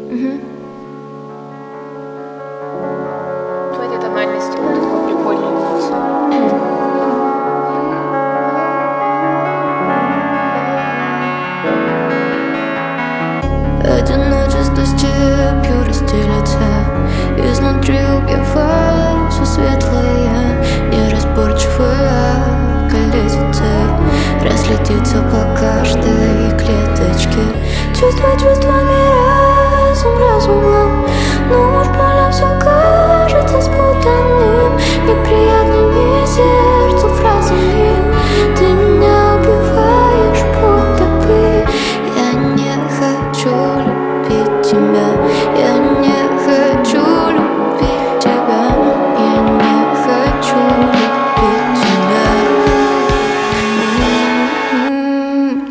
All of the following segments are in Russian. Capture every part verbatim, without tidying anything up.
Угу. В этой тональности будет такой прикольный эмоции. Одиночество степью расстелится, изнутри убивает все светлое, неразборчивое колесице разлетится по каждой клеточке. Чувства чувствами, разум разумом, но уж больно все кажется спутанным, неприятными сердцу фразами. Ты меня убиваешь будто бы. Я не хочу любить тебя, я не хочу любить тебя, я не хочу любить тебя. М-м-м.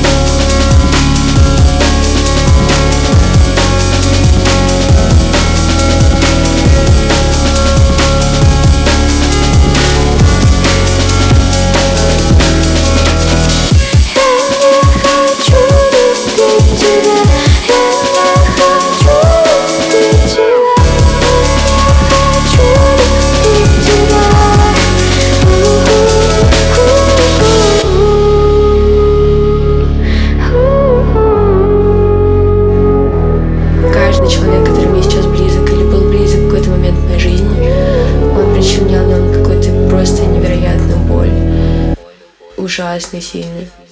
Каждый человек, который мне сейчас близок или был близок в какой-то момент в моей жизни, он причинял нам какую-то просто невероятную боль. Ужасно сильно.